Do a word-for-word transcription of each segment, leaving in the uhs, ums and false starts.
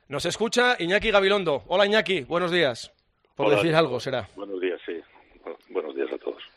Nos escucha Iñaki Gabilondo. Hola Iñaki, buenos días. Por Hola, decir algo será. Buenos días, sí. Bueno, buenos días a todos.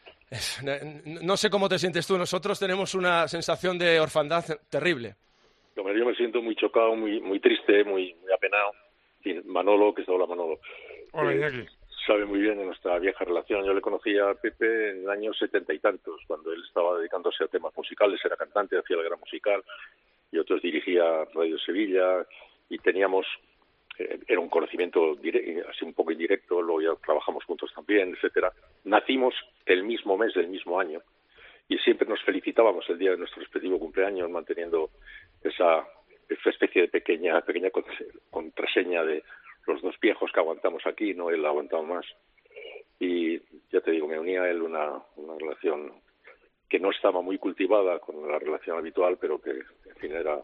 No sé cómo te sientes tú. Nosotros tenemos una sensación de orfandad terrible. Yo me siento muy chocado, muy muy triste, muy, muy apenado. Y Manolo, que está hola Manolo, Hola eh, Iñaki. sabe muy bien de nuestra vieja relación. Yo le conocí a Pepe en el año setenta y tantos, cuando él estaba dedicándose a temas musicales, era cantante, hacía la gran musical, y otros dirigía Radio Sevilla, y teníamos, eh, era un conocimiento dire- así un poco indirecto, luego ya trabajamos juntos también, etcétera. Nacimos el mismo mes del mismo año, y siempre nos felicitábamos el día de nuestro respectivo cumpleaños, manteniendo esa, esa especie de pequeña pequeña contraseña de los dos viejos que aguantamos aquí, no él ha aguantado más. Y ya te digo, me unía a él una, una relación que no estaba muy cultivada con la relación habitual, pero que, en fin, era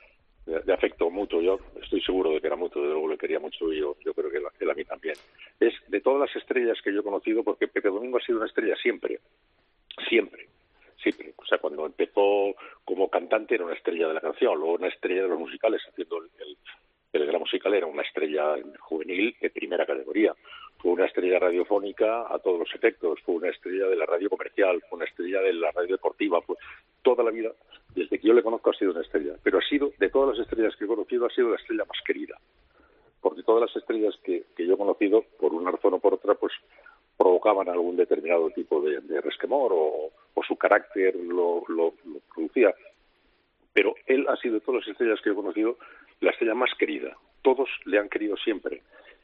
de, de afecto mutuo. Yo estoy seguro de que era mutuo, de luego le quería mucho y yo, yo creo que él, él a mí también. Es de todas las estrellas que yo he conocido, porque Pepe Domingo ha sido una estrella siempre, siempre. Siempre, o sea, cuando empezó como cantante era una estrella de la canción, luego una estrella de los musicales, haciendo el, el, el gran musical, era una estrella juvenil de primera categoría. Fue una estrella radiofónica a todos los efectos, fue una estrella de la radio comercial, fue una estrella de la radio deportiva, fue toda la vida, desde que yo le conozco ha sido una estrella, pero ha sido, de todas las estrellas que he conocido, ha sido la estrella más querida, porque todas las estrellas que, que yo he conocido, por una razón o por otra, pues provocaban algún determinado tipo de, de resquemor o, o su carácter lo, lo, lo producía. Pero él ha sido de todas las estrellas que he conocido la estrella más querida. Todos le han querido siempre.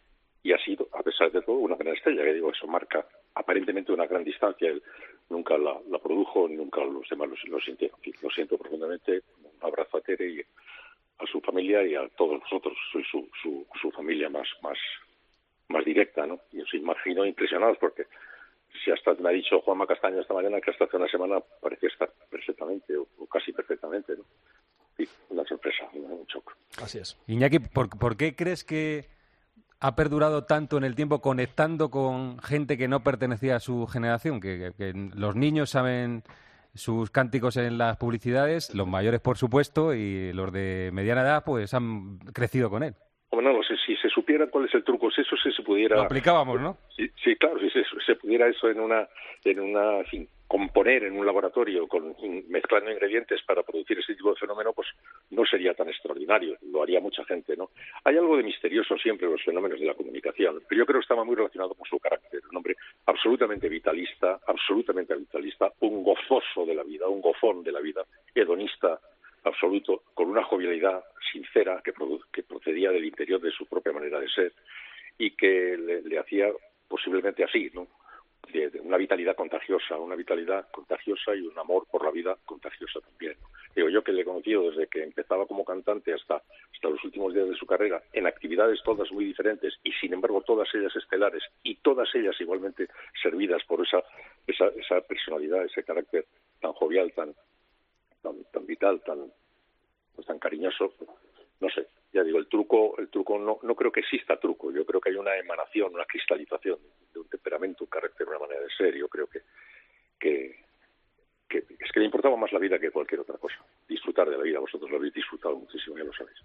Y ha sido, a pesar de todo, una gran estrella. Que digo, eso marca aparentemente una gran distancia. Él nunca la, la produjo, nunca los demás lo, lo sintieron. Lo siento profundamente. Un abrazo a Tere y a su familia y a todos nosotros. Soy su, su, su familia más, más, más directa, ¿no? Y os imagino impresionados porque si hasta me ha dicho Juanma Castaño esta mañana que hasta hace una semana parecía estar perfectamente o, o casi perfectamente, ¿no? Sí, una sorpresa, un shock. Así es. Iñaki, ¿por, ¿por qué crees que ha perdurado tanto en el tiempo conectando con gente que no pertenecía a su generación? Que, que, que los niños saben sus cánticos en las publicidades, los mayores por supuesto, y los de mediana edad pues han crecido con él. Bueno, no sé si se supiera cuál es el truco, si eso sí se pudiera... Lo aplicábamos, ¿no? Sí, sí, claro, si se, se pudiera eso en una, en una, en fin, componer en un laboratorio con mezclando ingredientes para producir ese tipo de fenómeno, pues no sería tan extraordinario, lo haría mucha gente, ¿no? Hay algo de misterioso siempre en los fenómenos de la comunicación, pero yo creo que estaba muy relacionado con su carácter, un hombre absolutamente vitalista, absolutamente vitalista, un gozoso de la vida, un gozón de la vida, hedonista absoluto, con una jovialidad sincera que, produ- que procedía del interior de su propia manera de ser y que le, le hacía posiblemente así, ¿no? De, de una vitalidad contagiosa, una vitalidad contagiosa y un amor por la vida contagiosa también, ¿no? Digo, yo que le he conocido desde que empezaba como cantante hasta, hasta los últimos días de su carrera, en actividades todas muy diferentes y sin embargo todas ellas estelares y todas ellas igualmente servidas por esa, esa, esa personalidad, ese carácter tan jovial, tan tan, tan vital, tan pues tan cariñoso, no sé, ya digo, el truco, el truco no, no creo que exista truco, yo creo que hay una emanación, una cristalización de un temperamento, un carácter, una manera de ser, yo creo que, que, que es que le importaba más la vida que cualquier otra cosa, disfrutar de la vida, vosotros lo habéis disfrutado muchísimo, ya lo sabéis.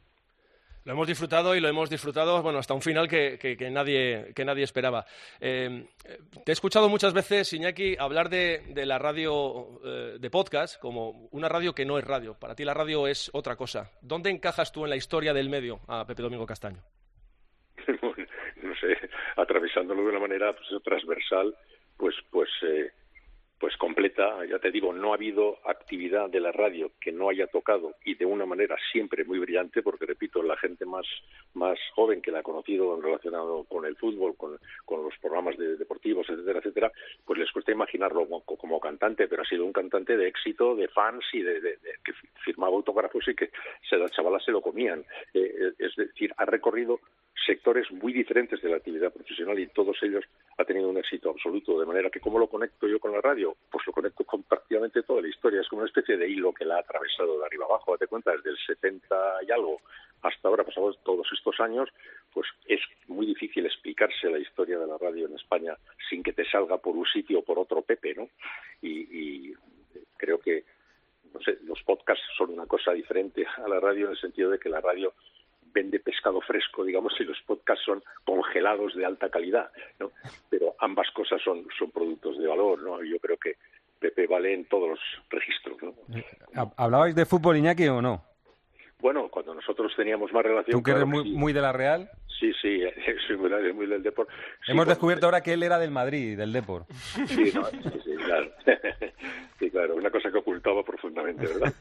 Lo hemos disfrutado y lo hemos disfrutado, bueno, hasta un final que, que, que nadie que nadie esperaba. Eh, te he escuchado muchas veces, Iñaki, hablar de, de la radio eh, de podcast como una radio que no es radio. Para ti la radio es otra cosa. ¿Dónde encajas tú en la historia del medio a Pepe Domingo Castaño? No sé, atravesándolo de una manera pues, transversal, pues pues eh, pues completa, ya te digo, no ha habido actividad de la radio que no haya tocado y de una manera siempre muy brillante, porque repito, la gente más más joven que la ha conocido relacionado con el fútbol, con, con los programas de, deportivos, etcétera, etcétera, pues les cuesta imaginarlo como, como cantante, pero ha sido un cantante de éxito, de fans y de, de, de que firmaba autógrafos y que se, las chavalas se lo comían. Eh, es decir, ha recorrido sectores muy diferentes de la actividad profesional y todos ellos ha tenido un éxito absoluto, de manera que ¿cómo lo conecto yo con la radio? Pues lo conecto con prácticamente toda la historia, es como una especie de hilo que la ha atravesado de arriba abajo, date cuenta, desde el setenta y algo hasta ahora, pasados todos estos años, pues es muy difícil explicarse la historia de la radio en España sin que te salga por un sitio o por otro Pepe, ¿no? Y, y creo que, no sé, los podcasts son una cosa diferente a la radio en el sentido de que la radio vende pescado fresco, digamos, y los podcasts son congelados de alta calidad, ¿no? Pero ambas cosas son, son productos de valor, ¿no? Yo creo que Pepe vale en todos los registros, ¿no? ¿Hablabais de fútbol, Iñaki, o no? Bueno, cuando nosotros teníamos más relación... ¿Tú que eres claro, muy, sí. muy de la Real? Sí, sí, soy muy, muy del deporte. Sí, Hemos cuando... descubierto ahora que él era del Madrid, del Depor. Sí, no, sí, sí, claro. Sí, claro, una cosa que ocultaba profundamente, ¿verdad?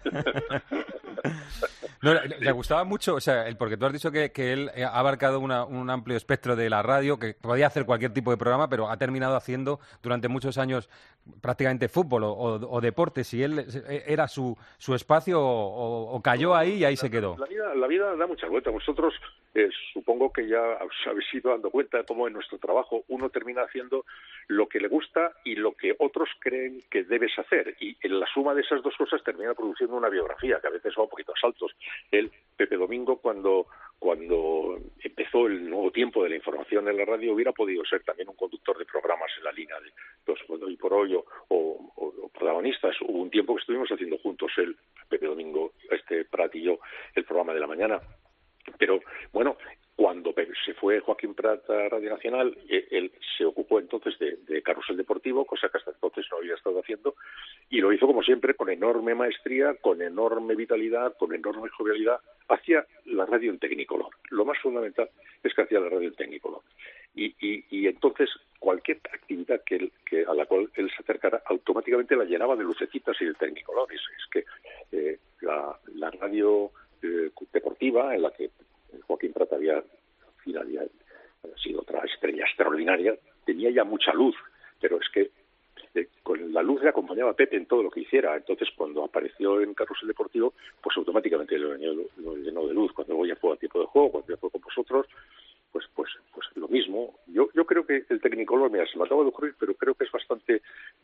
No, le, le gustaba mucho, o sea, el, porque tú has dicho que, que él ha abarcado una, un amplio espectro de la radio, que podía hacer cualquier tipo de programa, pero ha terminado haciendo durante muchos años prácticamente fútbol o, o, o deportes. Y él era su, su espacio o, o cayó ahí y ahí se quedó. La vida, la vida da muchas vueltas. Vosotros eh, supongo que ya os habéis ido dando cuenta de cómo en nuestro trabajo uno termina haciendo lo que le gusta y lo que otros creen que debes hacer. Y en la suma de esas dos cosas termina produciendo una biografía, que a veces va un poquito a saltos. El Pepe Domingo, cuando, cuando empezó el nuevo tiempo de la información en la radio, hubiera podido ser también un conductor de programas en la línea de los Hoy por Hoy o, o, o protagonistas. Hubo un tiempo que estuvimos haciendo juntos, el Pepe Domingo, este Prat y yo, el programa de la mañana. Pero, bueno, cuando se fue Joaquín Prat a Radio Nacional, él se ocupó entonces de, de Carrusel Deportivo, cosa que hasta entonces no había estado haciendo, y lo hizo, como siempre, con enorme maestría, con enorme vitalidad, con enorme jovialidad. Hacía la radio en Technicolor. Lo más fundamental es que hacía la radio en Technicolor. Y, y, y entonces cualquier actividad que, él, que a la cual él se acercara automáticamente la llenaba de lucecitas y de Technicolor. Es, es que eh, la, la radio eh, deportiva, en la que Joaquín Prat había, al final, había sido otra estrella extraordinaria, tenía ya mucha luz, pero es que eh, con la luz le acompañaba a Pepe en todo lo que hiciera. Entonces, cuando apareció en Carrusel Deportivo, pues automáticamente lo llenó, lo llenó de luz. Cuando luego ya fue a tiempo de juego, cuando ya fue con vosotros, pues pues pues lo mismo. Yo yo creo que el Technicolor, mira, se me acaba de ocurrir, pero creo que es bastante...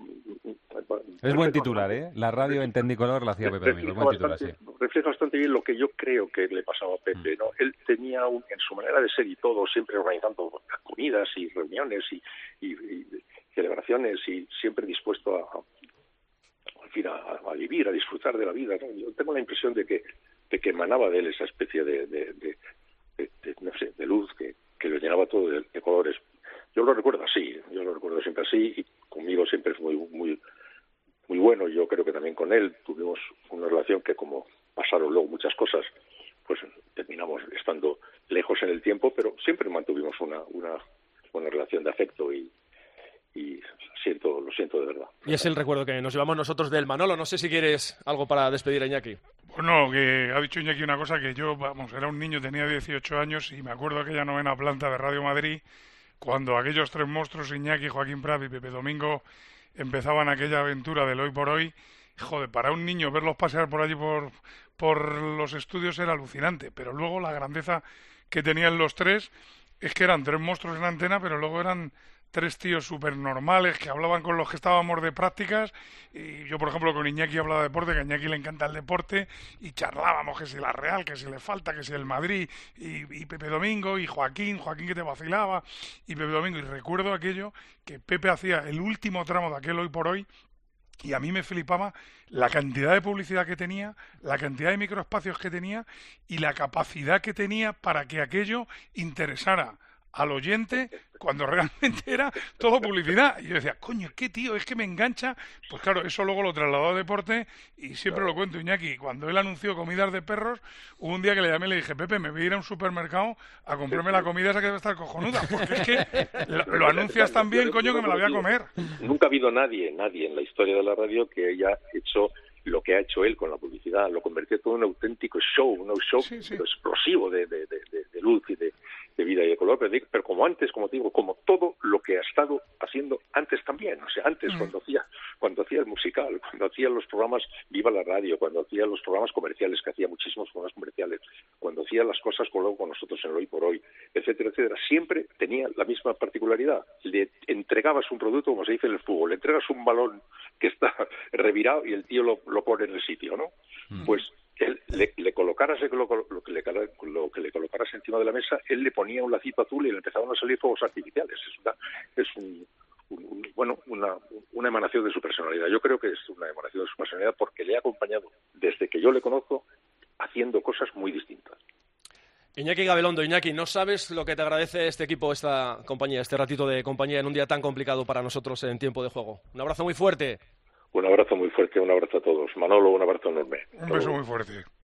Es buen titular, ¿eh? La radio en Technicolor la hacía Pepe Domingo. Buen titular, sí. Refleja bastante bien lo que yo creo que le pasaba a Pepe, ¿no? Él tenía, un, en su manera de ser y todo, siempre organizando comidas y reuniones y, y, y celebraciones y siempre dispuesto a, a, al fin, a, a vivir, a disfrutar de la vida, ¿no? Yo tengo la impresión de que, de que emanaba de él esa especie de... de, de De, de, no sé, de luz que, que lo llenaba todo de, de colores. Yo lo recuerdo así, yo lo recuerdo siempre así, y conmigo siempre es muy muy muy bueno. Yo creo que también con él tuvimos una relación que, como pasaron luego muchas cosas, pues terminamos estando lejos en el tiempo, pero siempre mantuvimos una una, una relación de afecto y y siento, lo siento de verdad. Y es el recuerdo que nos llevamos nosotros del Manolo. No sé si quieres algo para despedir a Iñaki. Bueno, que ha dicho Iñaki una cosa que yo, vamos, era un niño, tenía dieciocho años y me acuerdo de aquella novena planta de Radio Madrid cuando aquellos tres monstruos, Iñaki, Joaquín Prat y Pepe Domingo, empezaban aquella aventura del Hoy por Hoy. Joder, para un niño verlos pasear por allí por, por los estudios era alucinante, pero luego la grandeza que tenían los tres es que eran tres monstruos en la antena, pero luego eran tres tíos súper normales que hablaban con los que estábamos de prácticas. Y yo, por ejemplo, con Iñaki hablaba de deporte, que a Iñaki le encanta el deporte, y charlábamos que si la Real, que si le falta, que si el Madrid, y, y Pepe Domingo, y Joaquín, Joaquín que te vacilaba, y Pepe Domingo. Y recuerdo aquello que Pepe hacía el último tramo de aquel Hoy por Hoy, y a mí me flipaba la cantidad de publicidad que tenía, la cantidad de microespacios que tenía, y la capacidad que tenía para que aquello interesara al oyente cuando realmente era todo publicidad. Y yo decía, coño, qué tío, es que me engancha. Pues claro, eso luego lo trasladó a deporte y siempre lo cuento, Iñaki. Cuando él anunció comidas de perros, hubo un día que le llamé y le dije, Pepe, me voy a ir a un supermercado a comprarme la comida esa que debe estar cojonuda. Porque es que lo, lo anuncias tan bien, coño, que me la voy a comer. Nunca ha habido nadie, nadie en la historia de la radio que haya hecho lo que ha hecho él con la publicidad. Lo convirtió todo en un auténtico show, un show sí, sí. explosivo de, de, de, de luz y de, de vida y de color, pero, pero como antes, como te digo, como todo lo que ha estado haciendo antes también. O sea, antes mm. cuando hacía cuando hacía el musical, cuando hacía los programas Viva la Radio, cuando hacía los programas comerciales, que hacía muchísimos programas comerciales, cuando hacía las cosas con, luego con nosotros en el Hoy por Hoy, etcétera, etcétera, siempre tenía la misma particularidad. Le entregabas un producto, como se dice en el fútbol, le entregas un balón que está revirado y el tío lo, lo pone en el sitio, ¿no? Mm. Pues él, le, le colocaras lo, lo, lo, que le, lo que le colocaras encima de la mesa, él le ponía un lacito azul y le empezaban a salir fuegos artificiales. Es una, es un, un, un bueno una, una emanación de su personalidad. Yo creo que es una emanación de su personalidad porque le ha acompañado desde que yo le conozco haciendo cosas muy distintas. Iñaki Gabilondo, Iñaki, no sabes lo que te agradece este equipo, esta compañía, este ratito de compañía en un día tan complicado para nosotros en tiempo de juego. Un abrazo muy fuerte. Un abrazo muy fuerte, un abrazo a todos. Manolo, un abrazo enorme. Un beso muy fuerte.